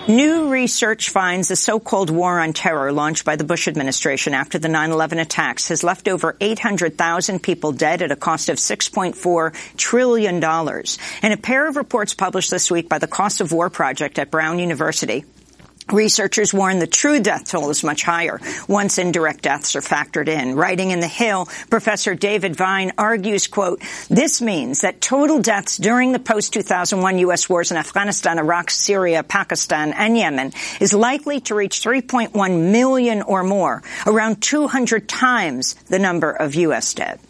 New research finds the so-called war on terror launched by the Bush administration after the 9/11 attacks has left over 800,000 people dead at a cost of $6.4 trillion. In a pair of reports published this week by the Cost of War Project at Brown University, researchers warn the true death toll is much higher once indirect deaths are factored in. Writing in The Hill, Professor David Vine argues, quote, "This means that total deaths during the post-2001 U.S. wars in Afghanistan, Iraq, Syria, Pakistan, and Yemen is likely to reach 3.1 million or more, around 200 times the number of U.S. dead."